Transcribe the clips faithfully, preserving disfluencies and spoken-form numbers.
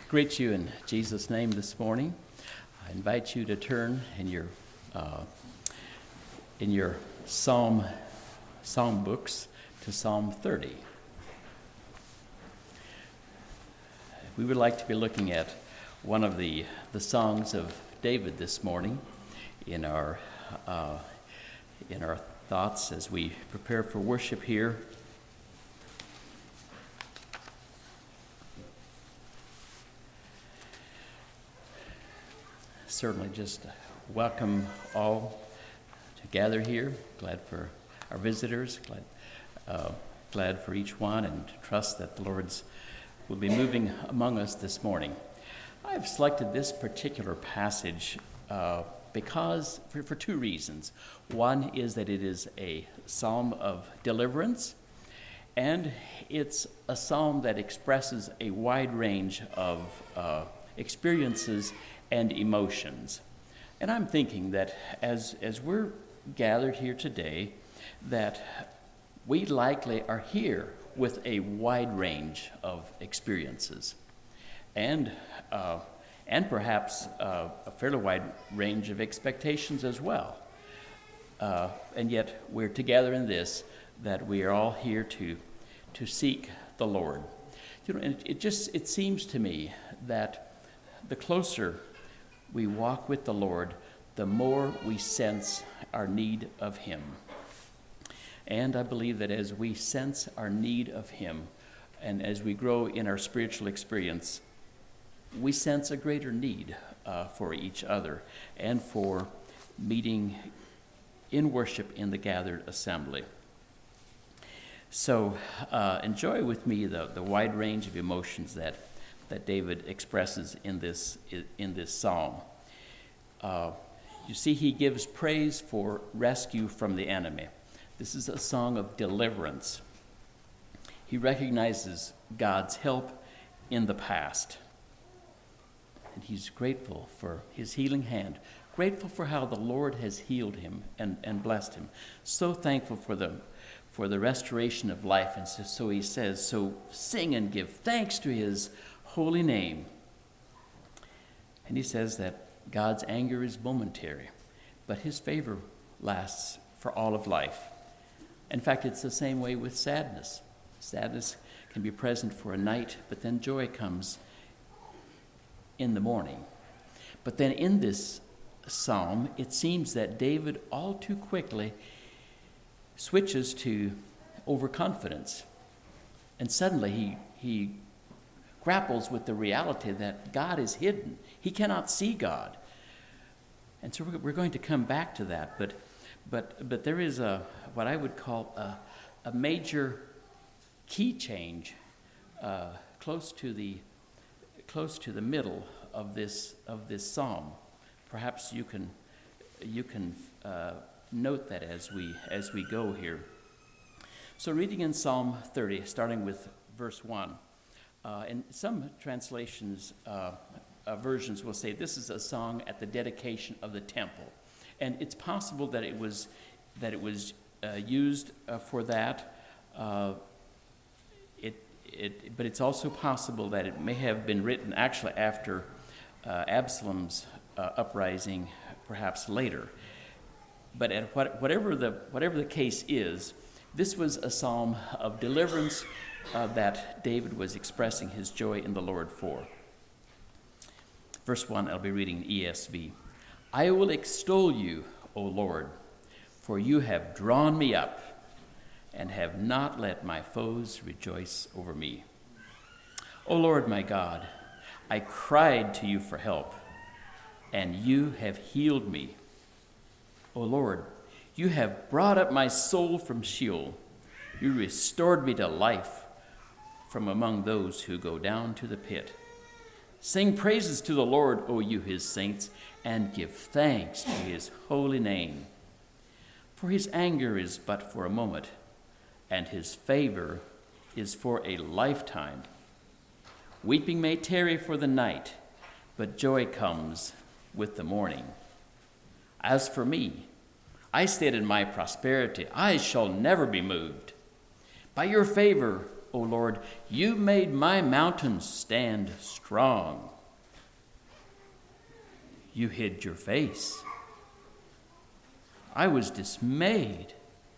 Greet you in Jesus' name this morning. I invite you to turn in your uh, in your psalm psalm books to Psalm thirty. We would like to be looking at one of the the songs of David this morning in our uh, in our thoughts as we prepare for worship here. Certainly just welcome all to gather here. Glad for our visitors, glad, uh, glad for each one, and trust that the Lord's will be moving among us this morning. I've selected this particular passage uh, because for, for two reasons. One is that it is a psalm of deliverance, and it's a psalm that expresses a wide range of uh, experiences and emotions. And I'm thinking that as as we're gathered here today, that we likely are here with a wide range of experiences, and uh, and perhaps uh, a fairly wide range of expectations as well. Uh, and yet we're together in this, that we are all here to to seek the Lord. You know, and it, it just it seems to me that the closer we walk with the Lord, the more we sense our need of Him. And I believe that as we sense our need of Him, and as we grow in our spiritual experience, we sense a greater need uh, for each other and for meeting in worship in the gathered assembly. So uh, enjoy with me the, the wide range of emotions that that David expresses in this in this psalm. Uh, you see, he gives praise for rescue from the enemy. This is a song of deliverance. He recognizes God's help in the past, and he's grateful for his healing hand, grateful for how the Lord has healed him and, and blessed him, so thankful for the for the restoration of life. And so, so he says, so sing and give thanks to his holy name. And he says that God's anger is momentary, but his favor lasts for all of life. In fact, it's the same way with sadness. Sadness can be present for a night, but then joy comes in the morning. But then in this psalm, it seems that David all too quickly switches to overconfidence. And suddenly he he grapples with the reality that God is hidden. He cannot see God. And so we're going to come back to that. But but but there is a what I would call a, a major key change uh, close to the close to the middle of this of this psalm. Perhaps you can you can uh, note that as we as we go here. So reading in Psalm thirty, starting with verse one. Uh, and some translations, uh, uh, versions will say this is a song at the dedication of the temple, and it's possible that it was that it was uh, used uh, for that. Uh, it it, but it's also possible that it may have been written actually after uh, Absalom's uh, uprising, perhaps later. But at what, whatever the whatever the case is, this was a psalm of deliverance Uh, that David was expressing his joy in the Lord for. Verse one, I'll be reading E S V. I will extol you, O Lord, for you have drawn me up and have not let my foes rejoice over me. O Lord, my God, I cried to you for help, and you have healed me. O Lord, you have brought up my soul from Sheol. You restored me to life from among those who go down to the pit. Sing praises to the Lord, O you his saints, and give thanks to his holy name. For his anger is but for a moment, and his favor is for a lifetime. Weeping may tarry for the night, but joy comes with the morning. As for me, I stayed in my prosperity. I shall never be moved. By your favor, O Lord, you made my mountains stand strong. You hid your face. I was dismayed.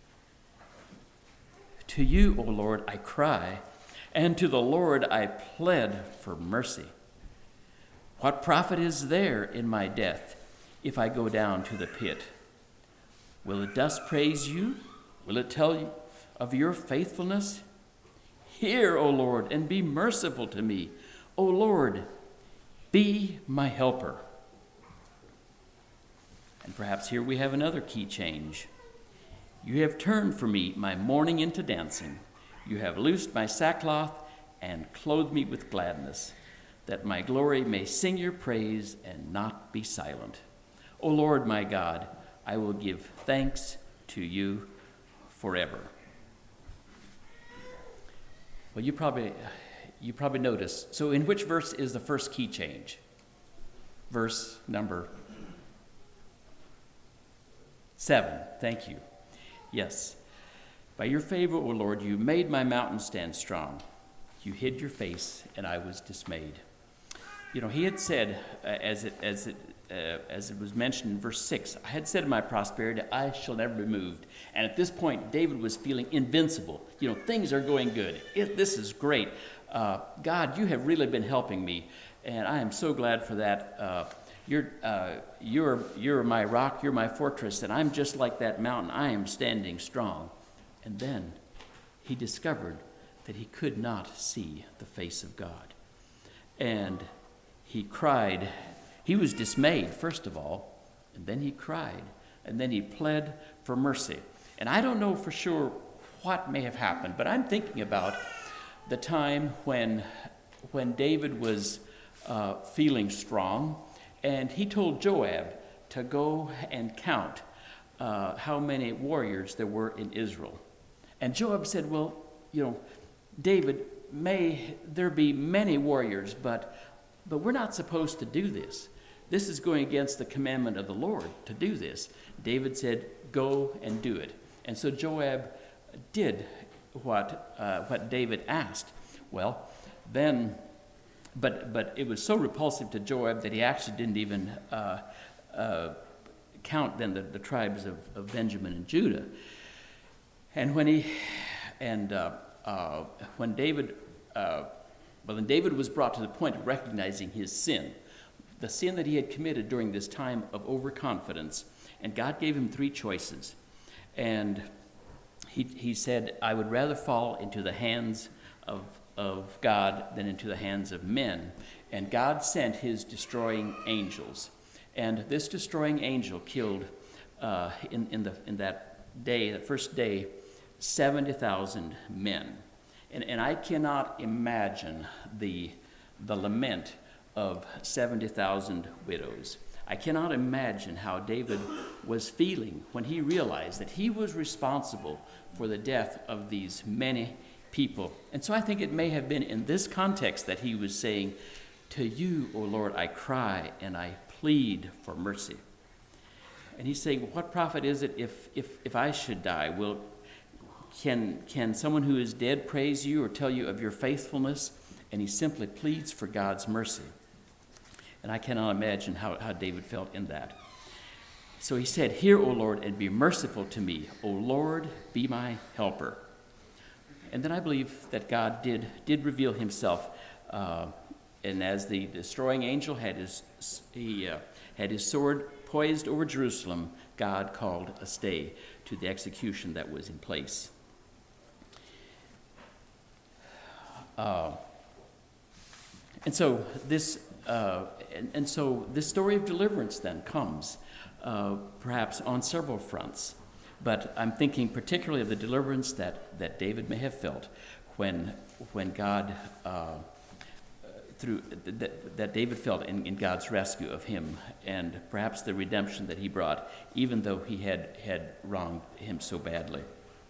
To you, O Lord, I cry, and to the Lord I pled for mercy. What profit is there in my death if I go down to the pit? Will the dust praise you? Will it tell you of your faithfulness? Hear, O Lord, and be merciful to me. O Lord, be my helper. And perhaps here we have another key change. You have turned for me my mourning into dancing. You have loosed my sackcloth and clothed me with gladness, that my glory may sing your praise and not be silent. O Lord, my God, I will give thanks to you forever. Well, you probably you probably noticed. So in which verse is the first key change? Verse number seven. Thank you. Yes. By your favor, O Lord, you made my mountain stand strong. You hid your face, and I was dismayed. You know, he had said, uh, as it as it uh, as it was mentioned in verse six, I had said in my prosperity, I shall never be moved. And at this point, David was feeling invincible. You know, things are going good. It, this is great. Uh, God, you have really been helping me, and I am so glad for that. Uh, you're uh, you're you're my rock. You're my fortress, and I'm just like that mountain. I am standing strong. And then he discovered that he could not see the face of God, and he cried. He was dismayed, first of all, and then he cried, and then he pled for mercy. And I don't know for sure what may have happened, but I'm thinking about the time when, when David was uh, feeling strong, and he told Joab to go and count uh, how many warriors there were in Israel. And Joab said, well, you know, David, may there be many warriors, but But we're not supposed to do this. This is going against the commandment of the Lord to do this. David said, go and do it. And so Joab did what uh, what David asked. Well, then, but but it was so repulsive to Joab that he actually didn't even uh, uh, count then the, the tribes of, of Benjamin and Judah. And when he, and uh, uh, when David, uh, Well, then David was brought to the point of recognizing his sin, the sin that he had committed during this time of overconfidence. And God gave him three choices. And he, he said, I would rather fall into the hands of, of God than into the hands of men. And God sent his destroying angels. And this destroying angel killed, uh, in, in, the, in that day, the first day, seventy thousand men. And, and I cannot imagine the, the lament of seventy thousand widows. I cannot imagine how David was feeling when he realized that he was responsible for the death of these many people. And so I think it may have been in this context that he was saying, to you, O Lord, I cry and I plead for mercy. And he's saying, what profit is it if, if, if I should die? Will Can, can someone who is dead praise you or tell you of your faithfulness? And he simply pleads for God's mercy. And I cannot imagine how, how David felt in that. So he said, hear, O Lord, and be merciful to me. O Lord, be my helper. And then I believe that God did, did reveal himself. Uh, and as the destroying angel had his, he, uh, had his sword poised over Jerusalem, God called a stay to the execution that was in place. Uh, and so this, uh, and, and so this story of deliverance then comes, uh, perhaps on several fronts. But I'm thinking particularly of the deliverance that, that David may have felt when when God, uh, through that, that David felt in, in God's rescue of him, and perhaps the redemption that he brought, even though he had had wronged him so badly.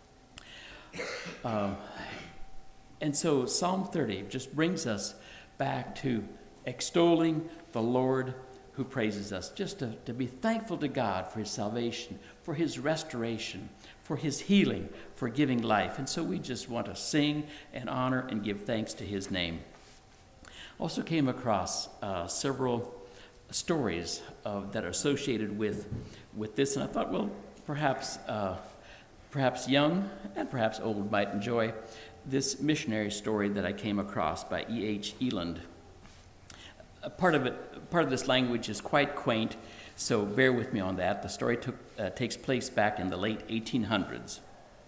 Uh, And so Psalm thirty just brings us back to extolling the Lord who praises us, just to, to be thankful to God for his salvation, for his restoration, for his healing, for giving life. And so we just want to sing and honor and give thanks to his name. Also came across uh, several stories uh, that are associated with, with this, and I thought, well, perhaps, uh, perhaps young and perhaps old might enjoy this missionary story that I came across by E H Eland. A part of it, part of this language is quite quaint, so bear with me on that. The story took, uh, takes place back in the late eighteen hundreds.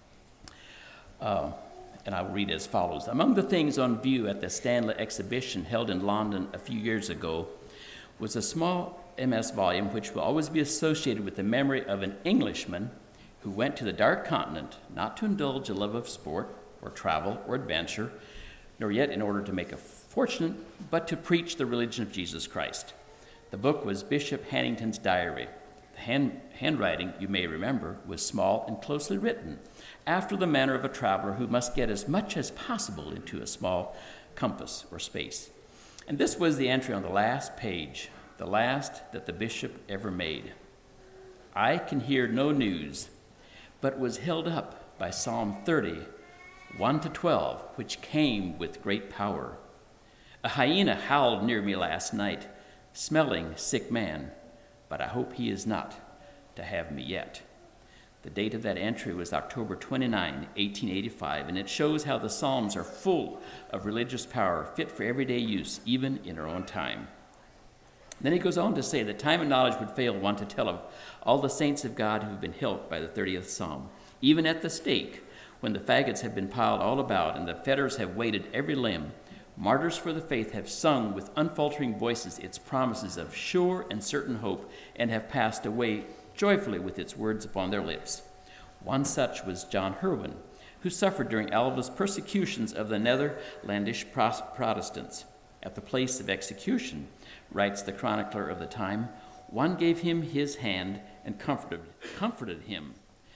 Uh, and I'll read as follows. Among the things on view at the Stanley exhibition held in London a few years ago was a small M S volume which will always be associated with the memory of an Englishman who went to the Dark Continent not to indulge a love of sport or travel or adventure, nor yet in order to make a fortune, but to preach the religion of Jesus Christ. The book was Bishop Hannington's diary. The hand, handwriting, you may remember, was small and closely written, after the manner of a traveler who must get as much as possible into a small compass or space. And this was the entry on the last page, the last that the bishop ever made. I can hear no news, but was held up by Psalm thirty, one to twelve, which came with great power. A hyena howled near me last night, smelling sick man, but I hope he is not to have me yet. The date of that entry was October twenty-ninth, eighteen eighty-five, and it shows how the Psalms are full of religious power, fit for everyday use, even in our own time. Then he goes on to say that time and knowledge would fail one to tell of all the saints of God who have been helped by the thirtieth Psalm. Even at the stake, when the faggots have been piled all about and the fetters have weighted every limb, martyrs for the faith have sung with unfaltering voices its promises of sure and certain hope, and have passed away joyfully with its words upon their lips. One such was John Herwin, who suffered during Alva's persecutions of the Netherlandish Protestants. At the place of execution, writes the chronicler of the time, one gave him his hand and comforted, comforted him.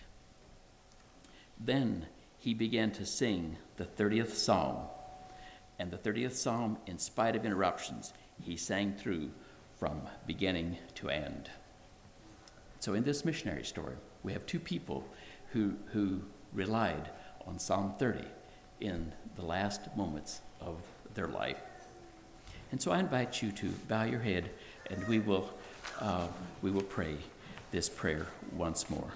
Then he began to sing the thirtieth Psalm. And the thirtieth Psalm, in spite of interruptions, he sang through from beginning to end. So in this missionary story, we have two people who, who relied on Psalm thirty in the last moments of their life. And so I invite you to bow your head, and we will, uh, we will pray this prayer once more.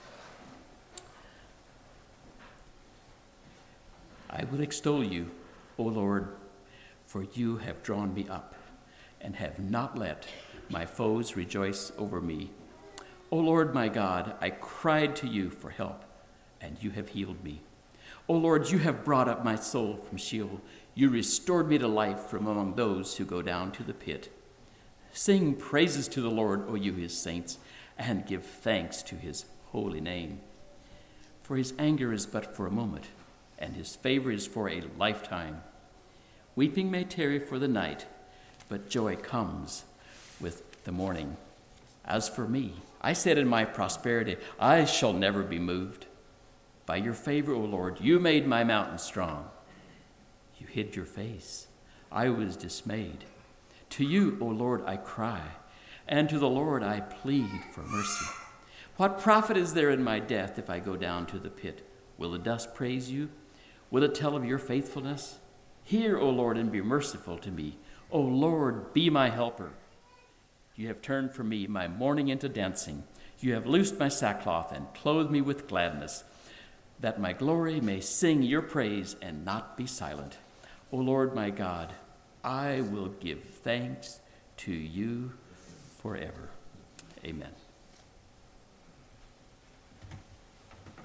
I will extol you, O Lord, for you have drawn me up and have not let my foes rejoice over me. O Lord my God, I cried to you for help, and you have healed me. O Lord, you have brought up my soul from Sheol. You restored me to life from among those who go down to the pit. Sing praises to the Lord, O you his saints, and give thanks to his holy name. For his anger is but for a moment, and his favor is for a lifetime. Weeping may tarry for the night, but joy comes with the morning. As for me, I said in my prosperity, I shall never be moved. By your favor, O Lord, you made my mountain strong. You hid your face. I was dismayed. To you, O Lord, I cry, and to the Lord I plead for mercy. What profit is there in my death if I go down to the pit? Will the dust praise you? Will it tell of your faithfulness? Hear, O Lord, and be merciful to me. O Lord, be my helper. You have turned for me my mourning into dancing. You have loosed my sackcloth and clothed me with gladness, that my glory may sing your praise and not be silent. O Lord my God, I will give thanks to you forever. Amen.